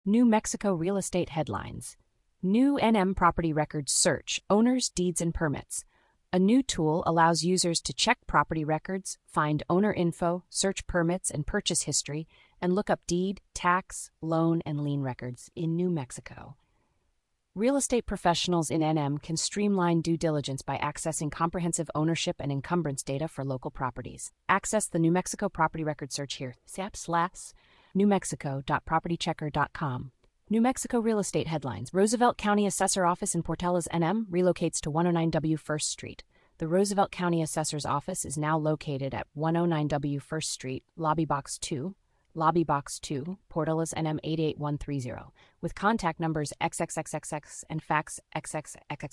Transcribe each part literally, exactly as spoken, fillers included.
New Mexico real estate headlines. New N M property records search, owners, deeds, and permits. A new tool allows users to check property records, find owner info, search permits and purchase history, and look up deed, tax, loan, and lien records in New Mexico. Real estate professionals in N M can streamline due diligence by accessing comprehensive ownership and encumbrance data for local properties. Access the New Mexico property record search here. sap slash new mexico dot property checker dot com. New Mexico real estate headlines. Roosevelt County Assessor Office in Portales, N M relocates to one oh nine W First Street. The Roosevelt County Assessor's Office is now located at one oh nine W First Street, Lobby Box two, Lobby Box two, Portales, N M eight eight one three zero, with contact numbers triple X and fax triple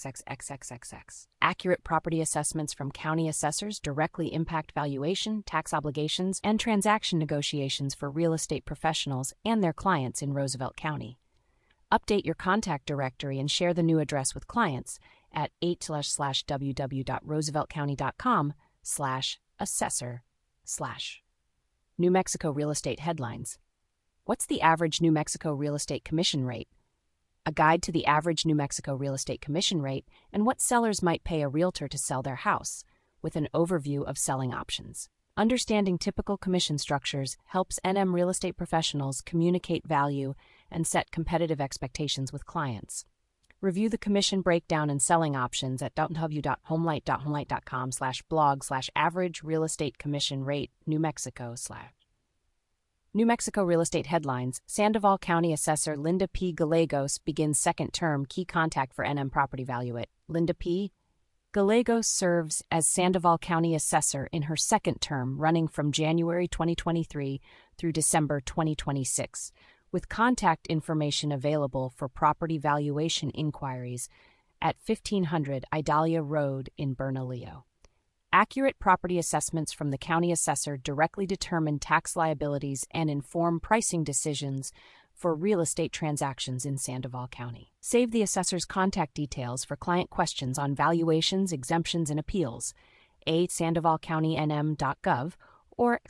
X. Accurate property assessments from county assessors directly impact valuation, tax obligations, and transaction negotiations for real estate professionals and their clients in Roosevelt County. Update your contact directory and share the new address with clients at eight slash www dot roosevelt county dot com slash assessor slash. New Mexico real estate headlines. What's the average New Mexico real estate commission rate? A guide to the average New Mexico real estate commission rate and what sellers might pay a realtor to sell their house, with an overview of selling options. Understanding typical commission structures helps N M real estate professionals communicate value and set competitive expectations with clients. Review the commission breakdown and selling options at w dot homelight dot homelight dot com slash blog slash average real estate commission rate New Mexico slash. New Mexico real estate headlines. Sandoval County Assessor Linda P. Gallegos begins second term. Key contact for N M property valuate. Linda P. Gallegos serves as Sandoval County Assessor in her second term, running from January twenty twenty-three through December twenty twenty-six, with contact information available for property valuation inquiries at fifteen hundred Idalia Road in Bernalillo. Accurate property assessments from the county assessor directly determine tax liabilities and inform pricing decisions for real estate transactions in Sandoval County. Save the assessor's contact details for client questions on valuations, exemptions, and appeals. A sandoval county n m dot gov or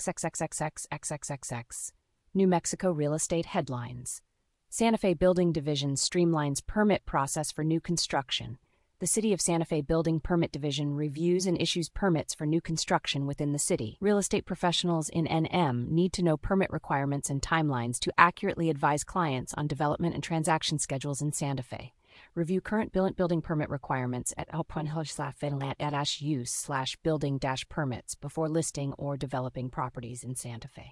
xxxxxxxx. New Mexico real estate headlines. Santa Fe Building Division streamlines permit process for new construction. The City of Santa Fe Building Permit Division reviews and issues permits for new construction within the city. Real estate professionals in N M need to know permit requirements and timelines to accurately advise clients on development and transaction schedules in Santa Fe. Review current building permit requirements at use slash building dash permits before listing or developing properties in Santa Fe.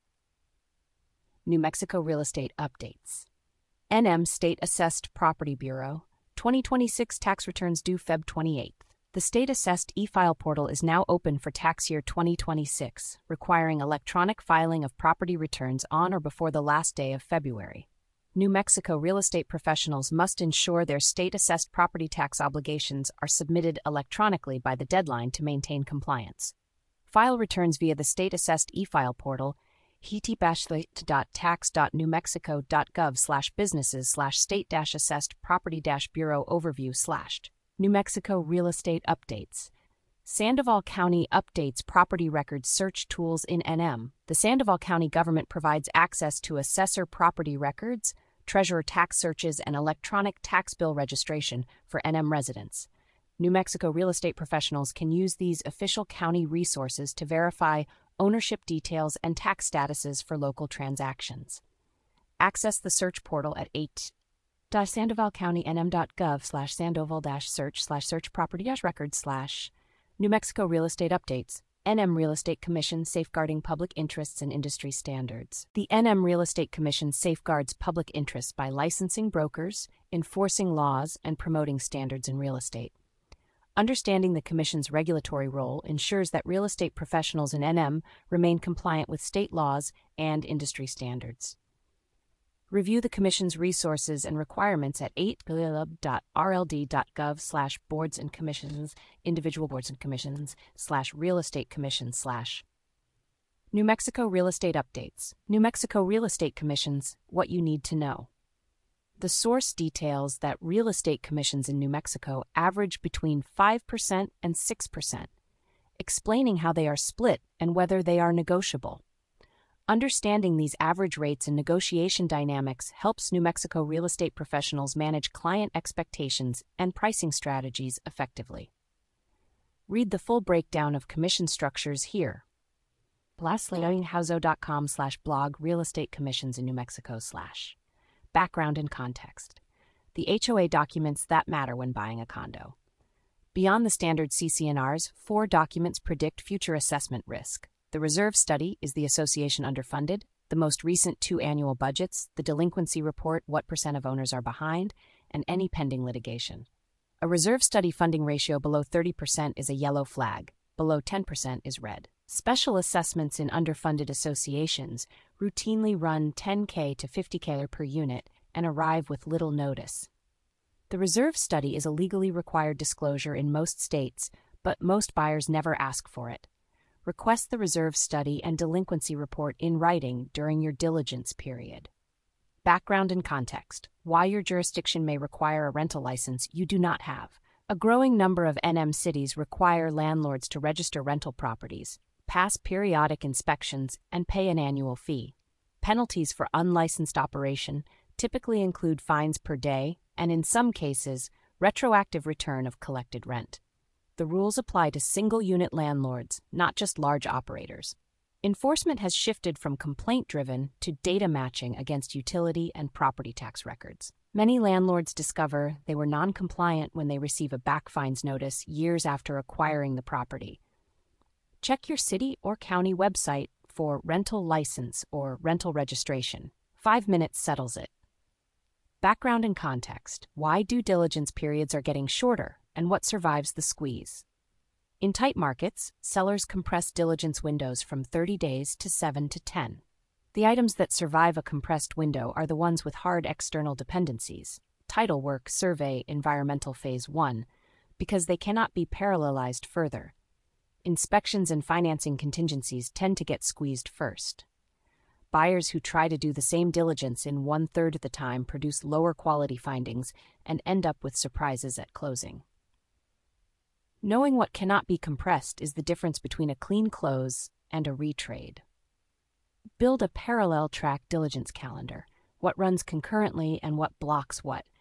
New Mexico real estate updates. N M State Assessed Property Bureau. twenty twenty-six tax returns due February twenty-eighth. The State Assessed e-file portal is now open for tax year twenty twenty-six, requiring electronic filing of property returns on or before the last day of February. New Mexico real estate professionals must ensure their state-assessed property tax obligations are submitted electronically by the deadline to maintain compliance. File returns via the State Assessed e-file portal ht-tax.newmexico.gov slash businesses slash state-assessed property-bureau overview slash. New Mexico real estate updates. Sandoval County updates property records search tools in N M. The Sandoval County government provides access to assessor property records, treasurer tax searches, and electronic tax bill registration for N M residents. New Mexico real estate professionals can use these official county resources to verify ownership details and tax statuses for local transactions. Access the search portal at eight sandoval county n m dot gov slash sandoval search slash search property records slash. New Mexico real estate updates. N M Real Estate Commission safeguarding public interests and industry standards. The N M Real Estate Commission safeguards public interests by licensing brokers, enforcing laws, and promoting standards in real estate. Understanding the Commission's regulatory role ensures that real estate professionals in N M remain compliant with state laws and industry standards. Review the Commission's resources and requirements at eight dot r l d dot gov slash boards and commissions, individual boards and commissions, slash real estate commission slash. New Mexico real estate updates. New Mexico real estate commissions, what you need to know. The source details that real estate commissions in New Mexico average between five percent and six percent, explaining how they are split and whether they are negotiable. Understanding these average rates and negotiation dynamics helps New Mexico real estate professionals manage client expectations and pricing strategies effectively. Read the full breakdown of commission structures here. Lastly, houzo.com slash blog real estate commissions in New Mexico slash background and context. The H O A documents that matter when buying a condo. Beyond the standard C C N Rs, four documents predict future assessment risk. The reserve study is the association underfunded, the most recent two annual budgets, the delinquency report, what percent of owners are behind, and any pending litigation. A reserve study funding ratio below thirty percent is a yellow flag, below ten percent is red. Special assessments in underfunded associations routinely run ten thousand to fifty thousand per unit and arrive with little notice. The reserve study is a legally required disclosure in most states, but most buyers never ask for it. Request the reserve study and delinquency report in writing during your diligence period. Background and context. Why your jurisdiction may require a rental license you do not have. A growing number of N M cities require landlords to register rental properties, pass periodic inspections, and pay an annual fee. Penalties for unlicensed operation typically include fines per day and, in some cases, retroactive return of collected rent. The rules apply to single-unit landlords, not just large operators. Enforcement has shifted from complaint-driven to data matching against utility and property tax records. Many landlords discover they were non-compliant when they receive a back fines notice years after acquiring the property. Check your city or county website for rental license or rental registration. Five minutes settles it. Background and context. Why due diligence periods are getting shorter and what survives the squeeze. In tight markets, sellers compress diligence windows from thirty days to seven to ten. The items that survive a compressed window are the ones with hard external dependencies, title work, survey, environmental phase one, because they cannot be parallelized further. Inspections and financing contingencies tend to get squeezed first. Buyers who try to do the same diligence in one-third of the time produce lower quality findings and end up with surprises at closing. Knowing what cannot be compressed is the difference between a clean close and a retrade. Build a parallel track diligence calendar, what runs concurrently and what blocks what.